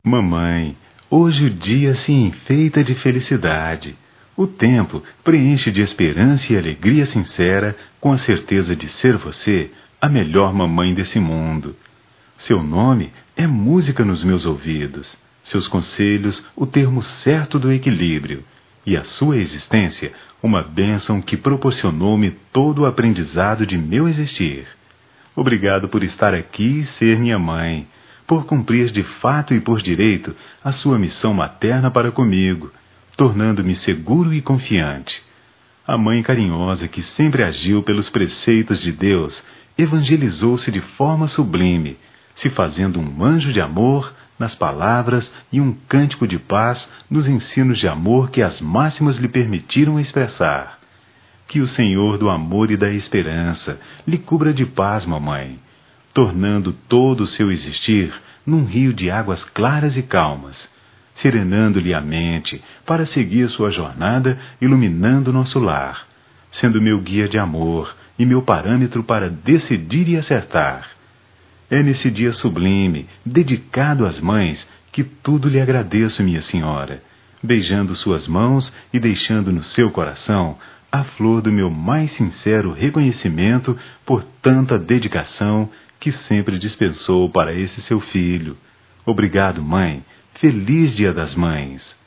Mamãe, hoje o dia se enfeita de felicidade. O tempo preenche de esperança e alegria sincera com a certeza de ser você a melhor mamãe desse mundo. Seu nome é música nos meus ouvidos, seus conselhos o termo certo do equilíbrio, e a sua existência uma bênção que proporcionou-me todo o aprendizado de meu existir. Obrigado por estar aqui e ser minha mãe, por cumprir de fato e por direito a sua missão materna para comigo, tornando-me seguro e confiante. A mãe carinhosa que sempre agiu pelos preceitos de Deus evangelizou-se de forma sublime, se fazendo um anjo de amor nas palavras e um cântico de paz nos ensinos de amor que as máximas lhe permitiram expressar. Que o Senhor do amor e da esperança lhe cubra de paz, mamãe, tornando todo o seu existir num rio de águas claras e calmas, serenando-lhe a mente para seguir sua jornada, iluminando nosso lar, sendo meu guia de amor e meu parâmetro para decidir e acertar. É nesse dia sublime, dedicado às mães, que tudo lhe agradeço, minha senhora, beijando suas mãos e deixando no seu coração a flor do meu mais sincero reconhecimento por tanta dedicação que sempre dispensou para esse seu filho. Obrigado, mãe. Feliz Dia das Mães.